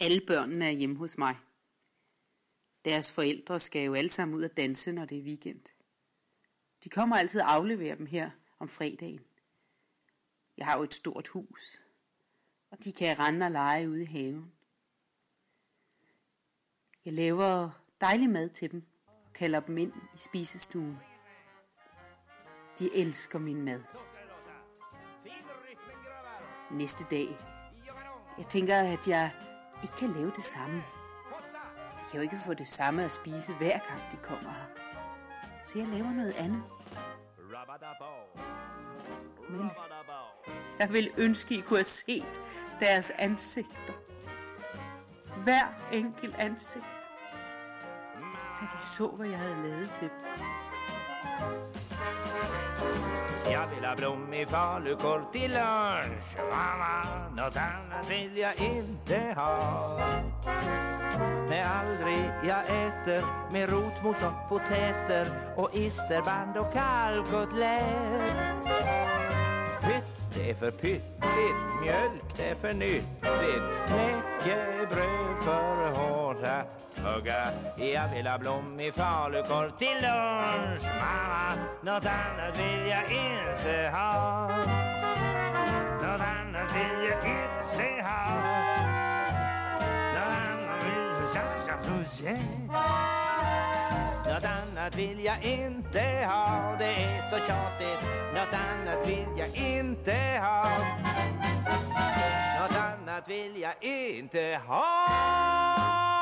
Alle børnene er hjemme hos mig. Deres forældre skal jo alle sammen ud og danse, når det er weekend. De kommer altid og afleverer dem her om fredagen. Jeg har jo et stort hus, og de kan rende og lege ude i haven. Jeg laver dejlig mad til dem og kalder dem ind i spisestuen. De elsker min mad. Næste dag, jeg tænker, at jeg ikke kan lave det samme. De kan jo ikke få det samme at spise hver gang de kommer her. Så jeg laver noget andet. Men jeg vil ønske, I kunne have set deres ansigter. Hver enkelt ansigt. Da de så, hvad jeg havde lavet til dem. Jeg vil have blom i falukorv til lunch, mamma. Något annat vill jag inte ha. Nej, aldrig jag äter med rotmos och potäter och isterband och kalvkotlett. Pytt, det är för pyttigt, mjölk, det är för nyttigt, knäckebröd för hårt att hugga. Jag vill ha blom i falukorv till lunch, mamma. Något annat vill jag inte ha. Något annat vill jag inte ha. Något annat vill jag Något annat vill jag inte ha. Det är så tjatigt. Något annat vill jag inte ha. Något annat vill jag inte ha.